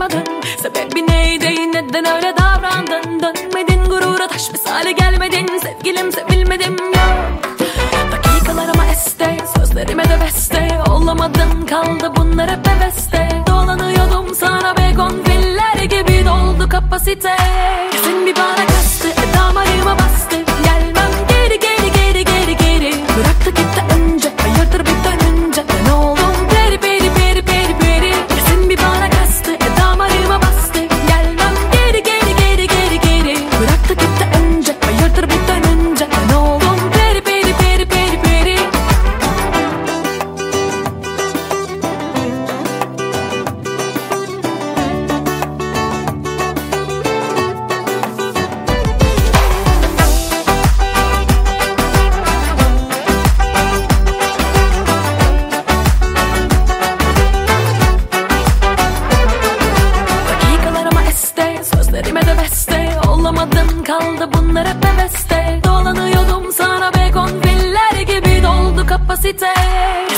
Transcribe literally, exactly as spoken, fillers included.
anlamadım. Sebebi neydi, neden öyle davrandın? Dönmedin gurura, taş misali gelmedin. Sevgilim sevilmedim yok. Dakikalarıma este, sözlerime de beste. Olamadın, kaldı bunlar hep heveste. Dolanıyordum sana begonviller gibi, doldu kapasite. Kesin bir bana kastı, damarıma bastı. Gelmem geri geri geri geri geri. Bıraktı gitti önce, hayırdır bir dönünce. Ben oldum peri peri peri peri peri. Kesin bir bana kastı, damarıma bastı. Gelmem geri geri geri geri geri. Bıraktı gitti önce, hayırdır bir dönünce. Ben oldum peri peri peri peri peri. Sözlerime de beste. Olamadın, kaldı bunlar hep heveste. Dolanıyordum sana begonviller gibi, doldu kapasite.